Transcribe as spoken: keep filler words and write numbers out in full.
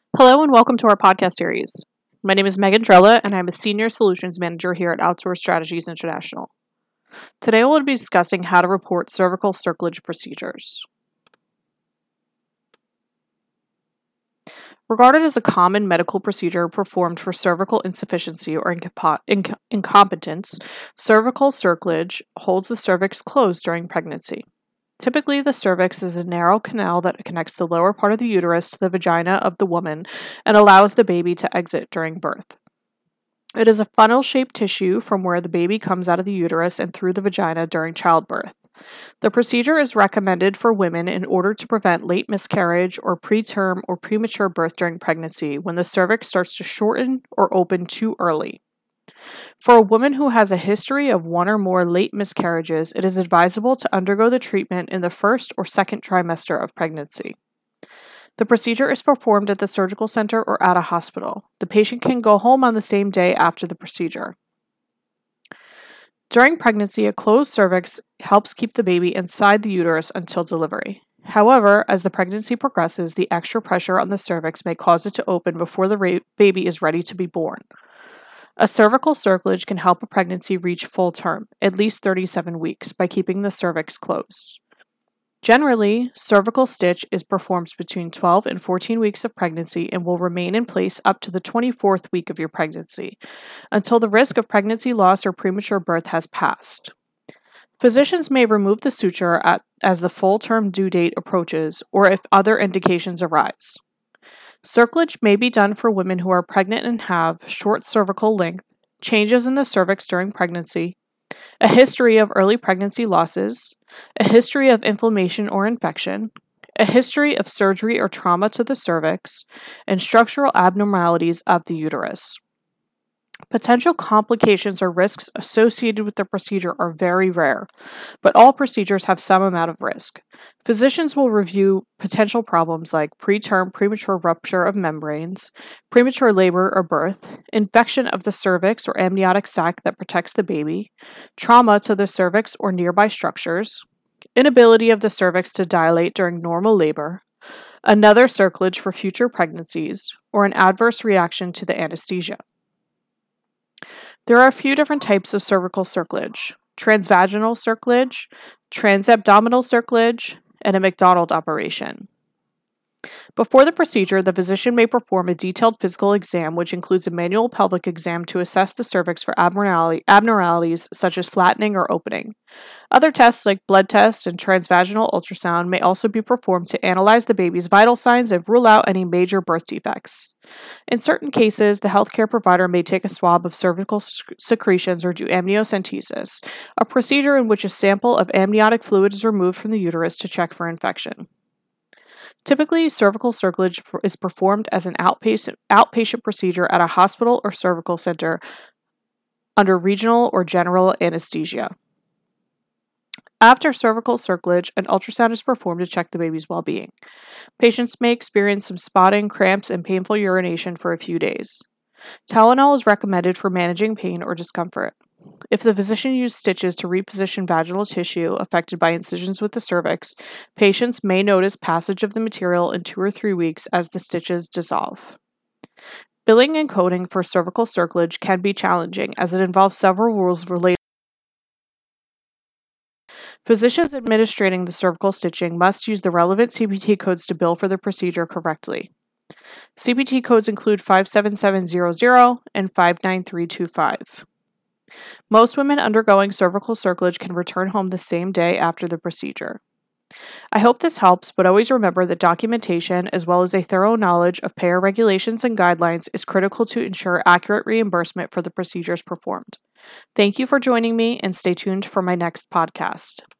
Hello and welcome to our podcast series. My name is Megan Drella and I'm a Senior Solutions Manager here at Outsource Strategies International. Today we'll be discussing how to report cervical circlage procedures. Regarded as a common medical procedure performed for cervical insufficiency or incompo- inc- incompetence, cervical circlage holds the cervix closed during pregnancy. Typically, the cervix is a narrow canal that connects the lower part of the uterus to the vagina of the woman and allows the baby to exit during birth. It is a funnel-shaped tissue from where the baby comes out of the uterus and through the vagina during childbirth. The procedure is recommended for women in order to prevent late miscarriage or preterm or premature birth during pregnancy when the cervix starts to shorten or open too early. For a woman who has a history of one or more late miscarriages, it is advisable to undergo the treatment in the first or second trimester of pregnancy. The procedure is performed at the surgical center or at a hospital. The patient can go home on the same day after the procedure. During pregnancy, a closed cervix helps keep the baby inside the uterus until delivery. However, as the pregnancy progresses, the extra pressure on the cervix may cause it to open before the ra- baby is ready to be born. A cervical circlage can help a pregnancy reach full term, at least thirty-seven weeks, by keeping the cervix closed. Generally, cervical stitch is performed between twelve and fourteen weeks of pregnancy and will remain in place up to the twenty-fourth week of your pregnancy, until the risk of pregnancy loss or premature birth has passed. Physicians may remove the suture at, as the full term due date approaches or if other indications arise. Circlage may be done for women who are pregnant and have short cervical length, changes in the cervix during pregnancy, a history of early pregnancy losses, a history of inflammation or infection, a history of surgery or trauma to the cervix, and structural abnormalities of the uterus. Potential complications or risks associated with the procedure are very rare, but all procedures have some amount of risk. Physicians will review potential problems like preterm premature rupture of membranes, premature labor or birth, infection of the cervix or amniotic sac that protects the baby, trauma to the cervix or nearby structures, inability of the cervix to dilate during normal labor, another circlage for future pregnancies, or an adverse reaction to the anesthesia. There are a few different types of cervical circlage: transvaginal circlage, transabdominal circlage, and a McDonald operation. Before the procedure, the physician may perform a detailed physical exam, which includes a manual pelvic exam to assess the cervix for abnormality, abnormalities such as flattening or opening. Other tests like blood tests and transvaginal ultrasound may also be performed to analyze the baby's vital signs and rule out any major birth defects. In certain cases, the healthcare provider may take a swab of cervical secretions or do amniocentesis, a procedure in which a sample of amniotic fluid is removed from the uterus to check for infection. Typically, cervical circlage is performed as an outpatient, outpatient procedure at a hospital or cervical center under regional or general anesthesia. After cervical circlage, an ultrasound is performed to check the baby's well-being. Patients may experience some spotting, cramps, and painful urination for a few days. Tylenol is recommended for managing pain or discomfort. If the physician used stitches to reposition vaginal tissue affected by incisions with the cervix, patients may notice passage of the material in two or three weeks as the stitches dissolve. Billing and coding for cervical circlage can be challenging as it involves several rules related. Physicians administering the cervical stitching must use the relevant C P T codes to bill for the procedure correctly. C P T codes include five seven seven zero zero and five nine three two five. Most women undergoing cervical circlage can return home the same day after the procedure. I hope this helps, but always remember that documentation, as well as a thorough knowledge of payer regulations and guidelines, is critical to ensure accurate reimbursement for the procedures performed. Thank you for joining me, and stay tuned for my next podcast.